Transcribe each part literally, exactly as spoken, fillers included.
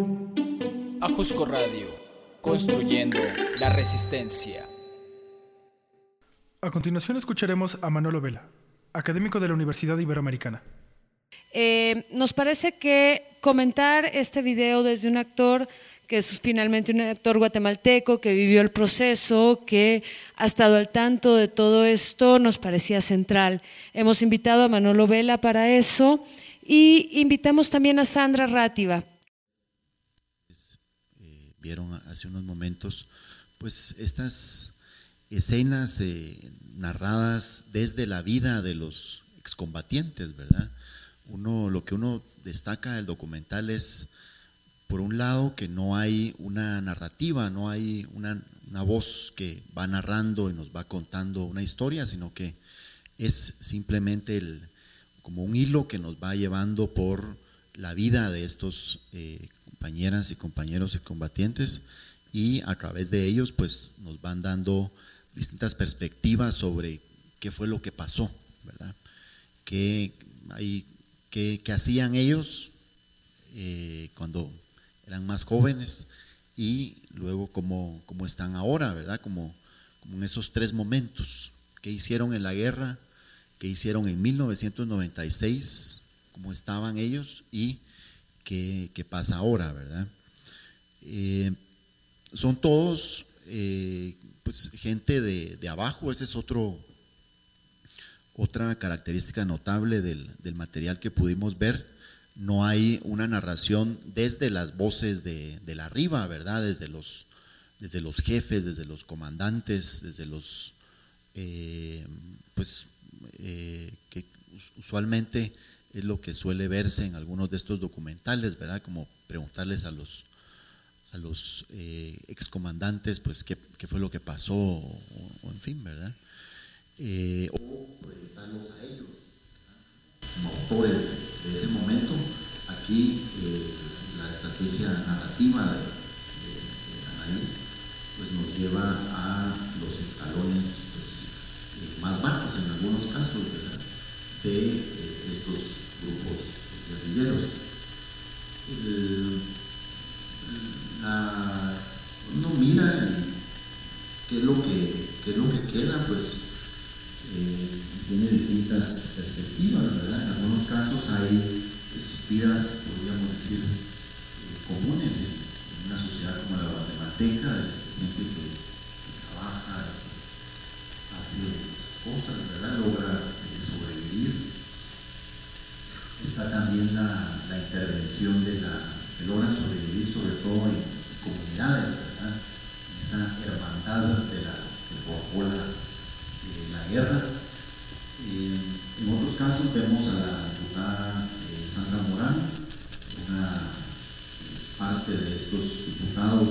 Ajusco Radio, construyendo la resistencia. A continuación escucharemos a Manolo Vela, académico de la Universidad Iberoamericana. Eh, nos parece que comentar este video desde un actor que es finalmente un actor guatemalteco que vivió el proceso, que ha estado al tanto de todo esto, nos parecía central. Hemos invitado a Manolo Vela para eso y invitamos también a Sandra Rátiva. Eh, vieron hace unos momentos pues estas escenas eh, narradas desde la vida de los excombatientes, ¿verdad? Uno, lo que uno destaca del documental es, por un lado, que no hay una narrativa, no hay una, una voz que va narrando y nos va contando una historia, sino que es simplemente el, como un hilo que nos va llevando por la vida de estos eh, compañeras y compañeros combatientes, y a través de ellos pues nos van dando distintas perspectivas sobre qué fue lo que pasó, ¿verdad? Qué, hay, qué, qué hacían ellos eh, cuando eran más jóvenes y luego cómo, cómo están ahora, ¿verdad? Como, como en esos tres momentos, qué hicieron en la guerra, qué hicieron en mil novecientos noventa y seis, cómo estaban ellos y qué, qué pasa ahora, ¿verdad? Eh, son todos eh, pues, gente de, de abajo. Esa es otro, otra característica notable del, del material que pudimos ver. No hay una narración desde las voces de, de la arriba, ¿verdad? Desde los, desde los jefes, desde los comandantes, desde los, eh, pues, eh, que usualmente es lo que suele verse en algunos de estos documentales, ¿verdad? Como preguntarles a los, a los eh, excomandantes, pues, qué, qué fue lo que pasó, o, o en fin, ¿verdad? Eh, o proyectarlos a ellos, ¿verdad? Como autores de, de ese momento. Aquí eh, la estrategia narrativa de, de, de Anaís pues nos lleva a los escalones pues, eh, más bajos en algunos casos, ¿verdad? De eh, estos grupos guerrilleros. El, la, uno mira qué es lo que, qué es lo que queda, pues eh, tiene distintas perspectivas, ¿verdad? En algunos casos hay pues, vidas, podríamos decir, eh, comunes en, en una sociedad como la guatemalteca, de gente que, que trabaja, que hace cosas, ¿verdad? Logra eh, sobrevivir. Está también la, la intervención de la que logra sobrevivir, sobre todo en comunidades, ¿verdad? En esa hermandad de la que forjó la, eh, la guerra. Eh, en otros casos vemos a la diputada eh, Sandra Morán, una eh, parte de estos diputados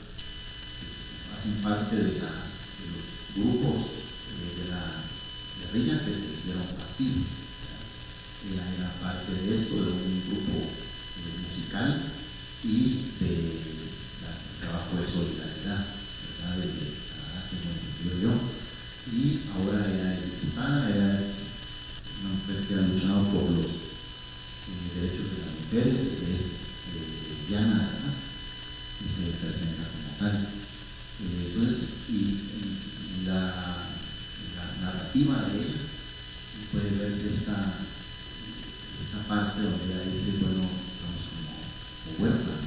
que hacen parte de, la, de los grupos eh, de la guerrilla que se hicieron partido. Ella era parte de esto, de un grupo eh, musical y de la, trabajo de solidaridad, ¿verdad? Desde Canadá, que hemos entendido yo. Y ahora ella es diputada, ella es una mujer que ha luchado por los eh, derechos de las mujeres, es eh, lesbiana además, y se presenta como tal. Eh, entonces, y en la, en la narrativa de ella puede verse esta, esta parte donde ella dice, bueno, estamos como, como huérfanos.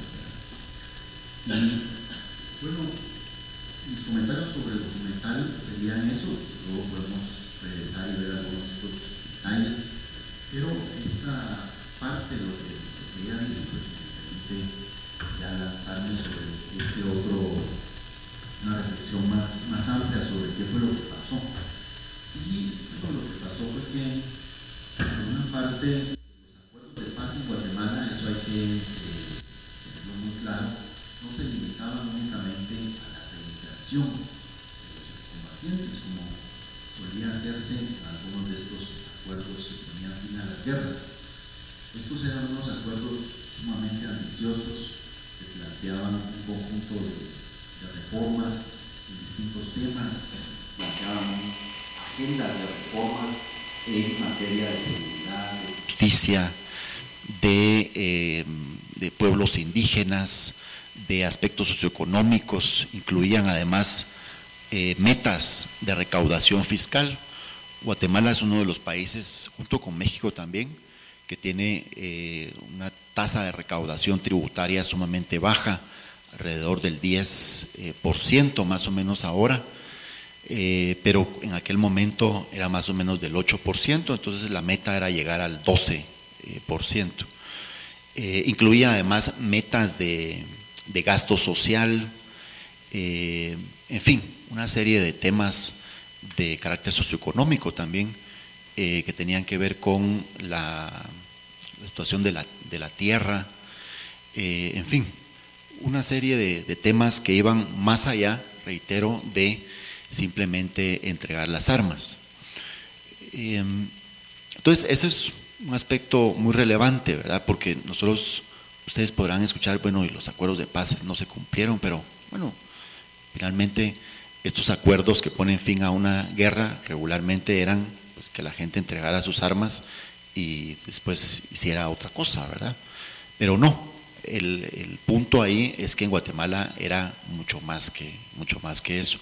Y bueno, mis comentarios sobre el documental serían esos, luego podemos regresar y ver algunos otros detalles, pero esta parte, lo que, lo que ella dice, pues me permite ya lanzarme sobre este otro, una reflexión más, más amplia sobre qué fue lo que pasó. Y bueno, lo que pasó fue que, por una parte, los acuerdos de paz en Guatemala, eso hay que eh, tenerlo muy claro, no se limitaban únicamente a la reinserción de los excombatientes, como solía hacerse en algunos de estos acuerdos que ponían fin a las guerras. Estos eran unos acuerdos sumamente ambiciosos que planteaban un conjunto de, de reformas en distintos temas, planteaban agendas de reforma en materia de seguridad, de justicia, de, eh, de pueblos indígenas, de aspectos socioeconómicos, incluían además eh, metas de recaudación fiscal. Guatemala es uno de los países, junto con México también, que tiene eh, una tasa de recaudación tributaria sumamente baja, alrededor del diez por ciento más o menos ahora, eh, pero en aquel momento era más o menos del ocho por ciento, entonces la meta era llegar al doce por ciento. Eh, incluía además metas de, de gasto social, eh, en fin, una serie de temas de carácter socioeconómico también, eh, que tenían que ver con la, la situación de la, de la tierra, eh, en fin, una serie de, de temas que iban más allá, reitero, de simplemente entregar las armas. Eh, entonces, ese es un aspecto muy relevante, ¿verdad? Porque nosotros, ustedes podrán escuchar, bueno, y los acuerdos de paz no se cumplieron, pero bueno, finalmente estos acuerdos que ponen fin a una guerra regularmente eran pues, que la gente entregara sus armas y después hiciera otra cosa, ¿verdad? Pero no, el, el punto ahí es que en Guatemala era mucho más que, mucho más que eso.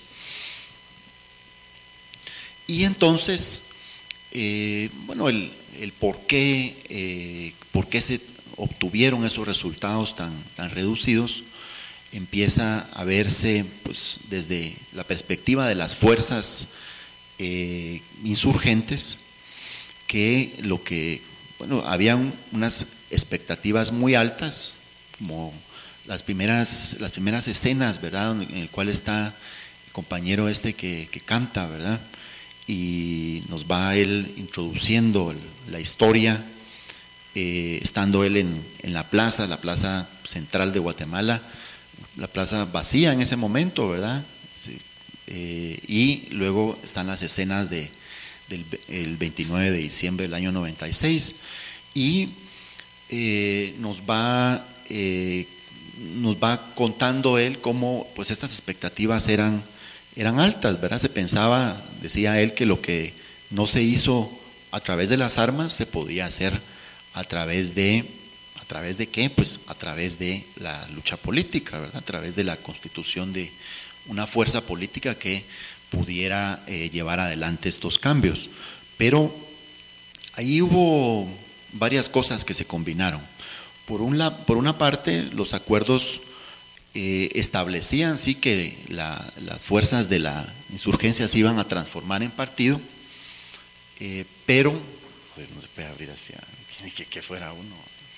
Y entonces, eh, bueno, el, el por qué, eh, por qué se obtuvieron esos resultados tan, tan reducidos, empieza a verse pues, desde la perspectiva de las fuerzas eh, insurgentes, que lo que, bueno, habían unas expectativas muy altas, como las primeras, las primeras escenas, ¿verdad?, en el cual está el compañero este que, que canta, ¿verdad?, y nos va él introduciendo el, la historia, eh, estando él en, en la plaza, la plaza central de Guatemala, la plaza vacía en ese momento, ¿verdad? Sí. Eh, y luego están las escenas de, del el veintinueve de diciembre del año noventa y seis, y eh, nos va eh, nos va contando él cómo pues estas expectativas eran, eran altas, ¿verdad? Se pensaba, decía él, que lo que no se hizo a través de las armas se podía hacer a través de ¿A través de qué? Pues a través de la lucha política, ¿verdad? A través de la constitución de una fuerza política que pudiera eh, llevar adelante estos cambios. Pero ahí hubo varias cosas que se combinaron. Por, un la, por una parte, los acuerdos eh, establecían sí que la, las fuerzas de la insurgencia se iban a transformar en partido, eh, pero pues no se puede abrir hacia que, que fuera uno.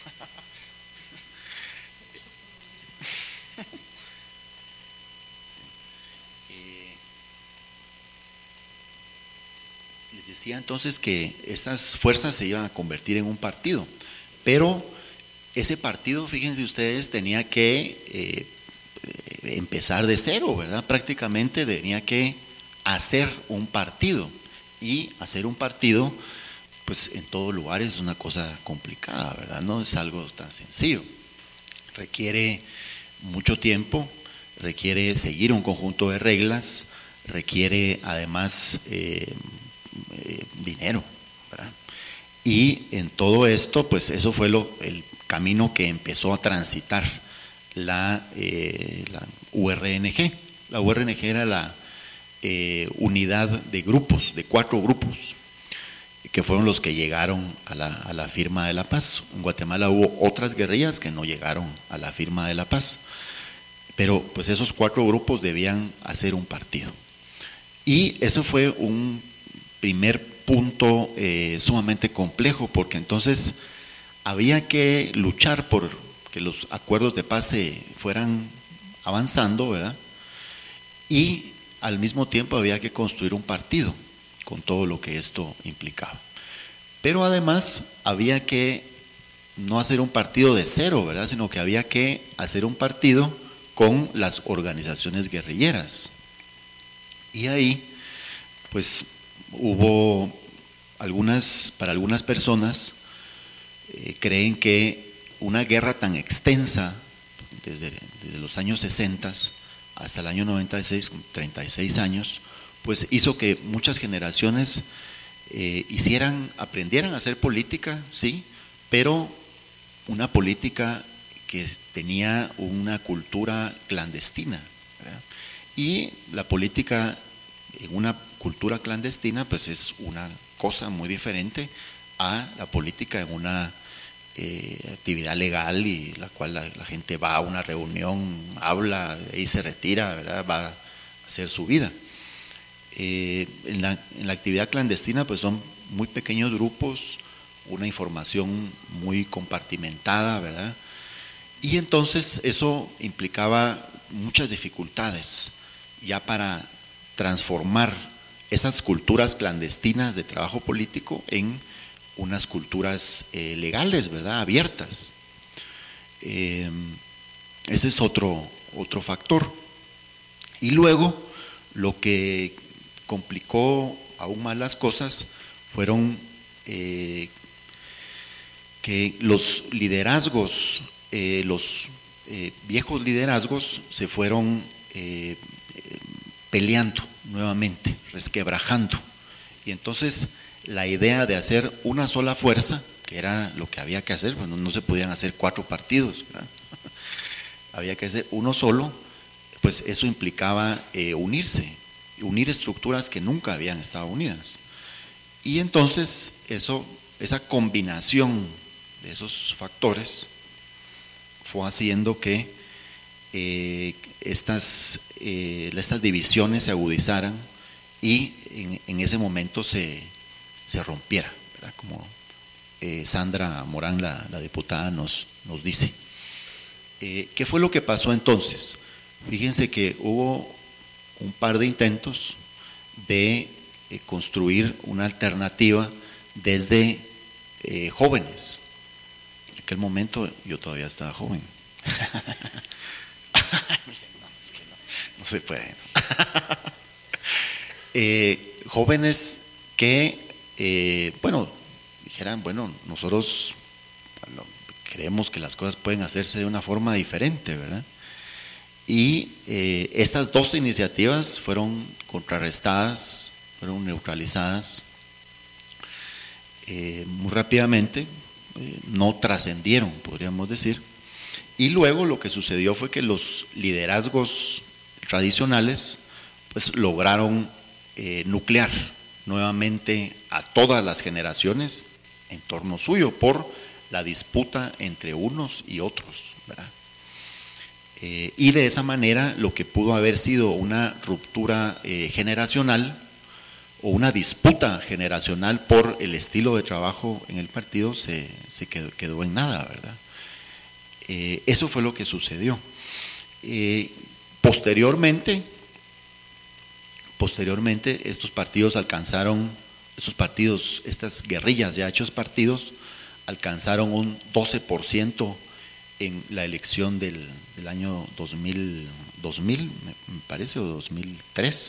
Les decía entonces que estas fuerzas se iban a convertir en un partido, pero ese partido, fíjense ustedes, tenía que eh, empezar de cero, ¿verdad? Prácticamente tenía que hacer un partido, y hacer un partido pues en todo lugar es una cosa complicada, ¿verdad? No es algo tan sencillo, requiere mucho tiempo, requiere seguir un conjunto de reglas, requiere además eh, eh, dinero, ¿verdad? Y en todo esto, pues eso fue lo, el camino que empezó a transitar la, eh, la U R N G. La U R N G era la eh, unidad de grupos, de cuatro grupos, que fueron los que llegaron a la, a la firma de la paz. En Guatemala hubo otras guerrillas que no llegaron a la firma de la paz, pero pues esos cuatro grupos debían hacer un partido. Y eso fue un primer punto eh, sumamente complejo, porque entonces había que luchar por que los acuerdos de paz se fueran avanzando, ¿verdad? Y al mismo tiempo había que construir un partido con todo lo que esto implicaba. Pero además había que no hacer un partido de cero, ¿verdad?, sino que había que hacer un partido con las organizaciones guerrilleras. Y ahí, pues, hubo algunas, para algunas personas, eh, creen que una guerra tan extensa, desde, desde los años sesenta hasta el año noventa y seis, con treinta y seis años, pues hizo que muchas generaciones eh, hicieran, aprendieran a hacer política, sí, pero una política que tenía una cultura clandestina, ¿verdad? Y la política en una cultura clandestina pues es una cosa muy diferente a la política en una eh, actividad legal, y la cual la, la gente va a una reunión, habla y se retira, ¿verdad? Va a hacer su vida. Eh, en, la, en la actividad clandestina pues son muy pequeños grupos, una información muy compartimentada, ¿verdad? Y entonces eso implicaba muchas dificultades ya para transformar esas culturas clandestinas de trabajo político en unas culturas eh, legales, ¿verdad? Abiertas. Eh, ese es otro, otro factor. Y luego lo que complicó aún más las cosas fueron eh, que los liderazgos, eh, los eh, viejos liderazgos se fueron eh, eh, peleando nuevamente, resquebrajando. Y entonces la idea de hacer una sola fuerza, que era lo que había que hacer, bueno, no se podían hacer cuatro partidos, ¿verdad? Había que hacer uno solo, pues eso implicaba eh, unirse, unir estructuras que nunca habían estado unidas. Y entonces eso, esa combinación de esos factores fue haciendo que eh, estas, eh, estas divisiones se agudizaran y en, en ese momento se, se rompiera, ¿verdad? Como eh, Sandra Morán, la, la diputada, nos, nos dice. Eh, ¿Qué fue lo que pasó entonces? Fíjense que hubo un par de intentos de eh, construir una alternativa desde eh, jóvenes. En aquel momento yo todavía estaba joven. no, es que no, no se puede. eh, jóvenes que, eh, bueno, dijeran, bueno, nosotros bueno, creemos que las cosas pueden hacerse de una forma diferente, ¿verdad? Y eh, estas dos iniciativas fueron contrarrestadas, fueron neutralizadas eh, muy rápidamente, eh, no trascendieron, podríamos decir. Y luego lo que sucedió fue que los liderazgos tradicionales pues lograron eh, nuclear nuevamente a todas las generaciones en torno suyo por la disputa entre unos y otros, ¿verdad? Eh, y de esa manera lo que pudo haber sido una ruptura eh, generacional o una disputa generacional por el estilo de trabajo en el partido se, se quedó, quedó en nada, ¿verdad? Eh, eso fue lo que sucedió. Eh, posteriormente, posteriormente estos partidos alcanzaron, estos partidos, estas guerrillas ya hechos partidos, alcanzaron un doce por ciento en la elección del, del año dos mil, dos mil, me parece, o dos mil tres,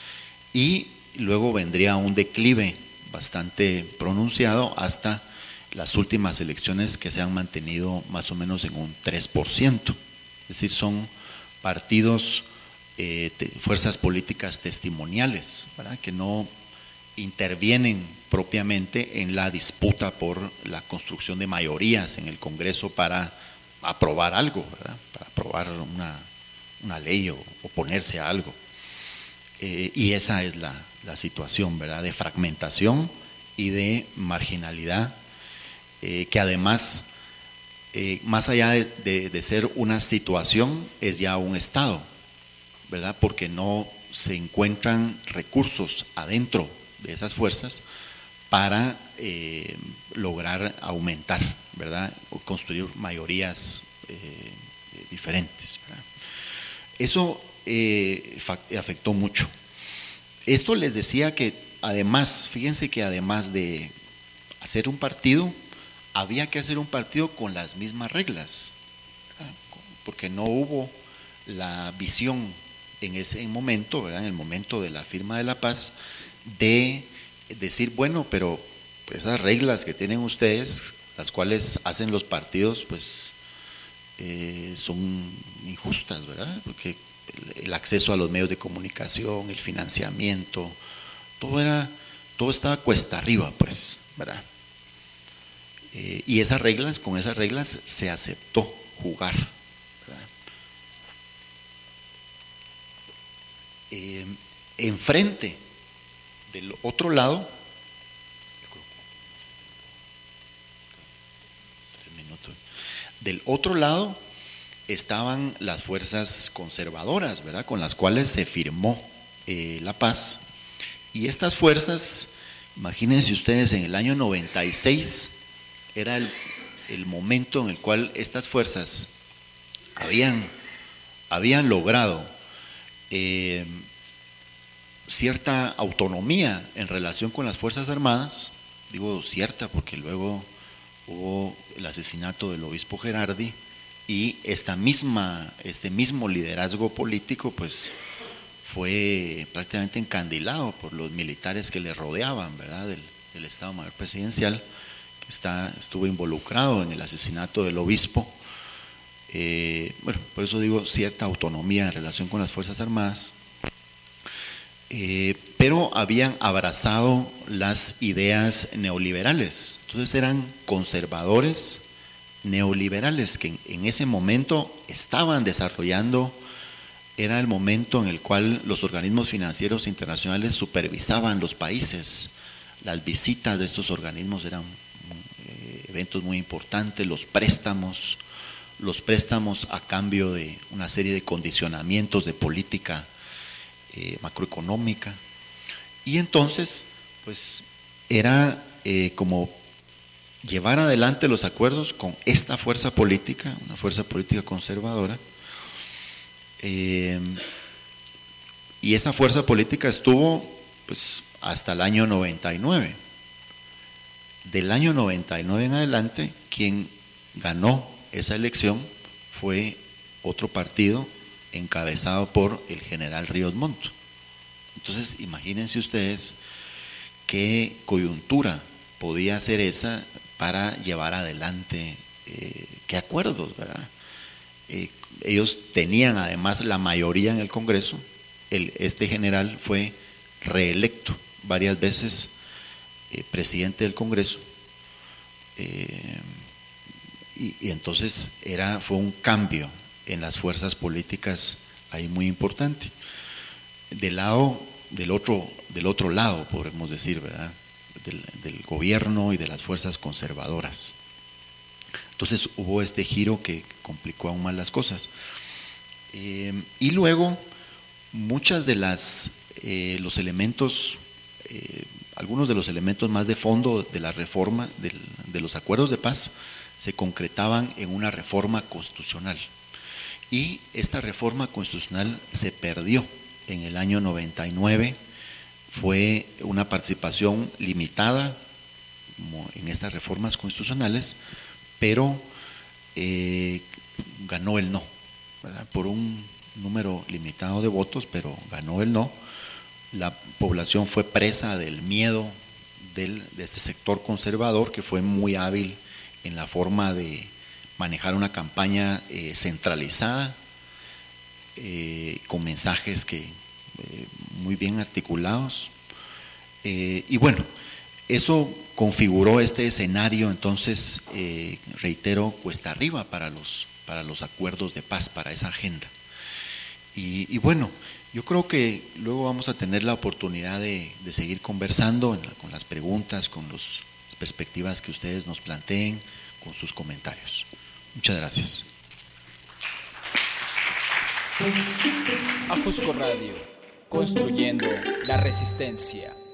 y luego vendría un declive bastante pronunciado hasta las últimas elecciones que se han mantenido más o menos en un tres por ciento. Es decir, son partidos, eh, te, fuerzas políticas testimoniales, ¿verdad? Que no intervienen propiamente en la disputa por la construcción de mayorías en el Congreso para aprobar algo, ¿verdad? Para aprobar una, una ley o oponerse a algo. Eh, y esa es la, la situación, ¿verdad? De fragmentación y de marginalidad, eh, que además, eh, más allá de, de, de ser una situación, es ya un estado, ¿verdad? Porque no se encuentran recursos adentro de esas fuerzas para eh, lograr aumentar, ¿verdad? O construir mayorías eh, diferentes, ¿verdad? Eso eh, afectó mucho. Esto les decía que además, fíjense que además de hacer un partido, había que hacer un partido con las mismas reglas, ¿verdad? Porque no hubo la visión en ese momento, ¿verdad? En el momento de la firma de la paz, de decir, bueno, pero esas reglas que tienen ustedes, las cuales hacen los partidos, pues eh, son injustas, ¿verdad? Porque el, el acceso a los medios de comunicación, el financiamiento, todo era, todo estaba cuesta arriba, pues, ¿verdad? Eh, y esas reglas, con esas reglas se aceptó jugar, ¿verdad? Eh, enfrente del otro lado, del otro lado estaban las fuerzas conservadoras, ¿verdad?, con las cuales se firmó eh, la paz. Y estas fuerzas, imagínense ustedes, en el año noventa y seis era el, el momento en el cual estas fuerzas habían, habían logrado eh, cierta autonomía en relación con las Fuerzas Armadas. Digo cierta porque luego hubo el asesinato del obispo Gerardi y esta misma, este mismo liderazgo político pues fue prácticamente encandilado por los militares que le rodeaban, ¿verdad?, del, del Estado Mayor Presidencial, que está, estuvo involucrado en el asesinato del obispo. Eh, bueno, por eso digo cierta autonomía en relación con las Fuerzas Armadas. Eh, pero habían abrazado las ideas neoliberales, entonces eran conservadores neoliberales que en, en ese momento estaban desarrollando. Era el momento en el cual los organismos financieros internacionales supervisaban los países. Las visitas de estos organismos eran eh, eventos muy importantes, los préstamos, los préstamos a cambio de una serie de condicionamientos de política eh, macroeconómica. Y entonces, pues, era eh, como llevar adelante los acuerdos con esta fuerza política, una fuerza política conservadora. Eh, y esa fuerza política estuvo pues hasta el año noventa y nueve. Del año noventa y nueve en adelante, quien ganó esa elección fue otro partido encabezado por el general Ríos Montt. Entonces imagínense ustedes qué coyuntura podía ser esa para llevar adelante eh, qué acuerdos, ¿verdad? Eh, ellos tenían además la mayoría en el Congreso. El, este general fue reelecto varias veces eh, presidente del Congreso, eh, y, y entonces era, fue un cambio en las fuerzas políticas ahí muy importante. Del lado, del otro, del otro lado, podemos decir, ¿verdad?, del, del gobierno y de las fuerzas conservadoras. Entonces hubo este giro que complicó aún más las cosas. Eh, y luego, muchas de las eh, los elementos, eh, algunos de los elementos más de fondo de la reforma, de, de los acuerdos de paz, se concretaban en una reforma constitucional. Y esta reforma constitucional se perdió en el año noventa y nueve, fue una participación limitada como en estas reformas constitucionales, pero eh, ganó el no, ¿verdad?, por un número limitado de votos, pero ganó el no. La población fue presa del miedo del, de este sector conservador, que fue muy hábil en la forma de manejar una campaña eh, centralizada, eh, con mensajes que eh, muy bien articulados. Eh, y bueno, eso configuró este escenario, entonces, eh, reitero, cuesta arriba para los, para los acuerdos de paz, para esa agenda. Y, y bueno, yo creo que luego vamos a tener la oportunidad de, de seguir conversando en la, con las preguntas, con los, las perspectivas que ustedes nos planteen, con sus comentarios. Muchas gracias. Ajusco Radio, construyendo la resistencia.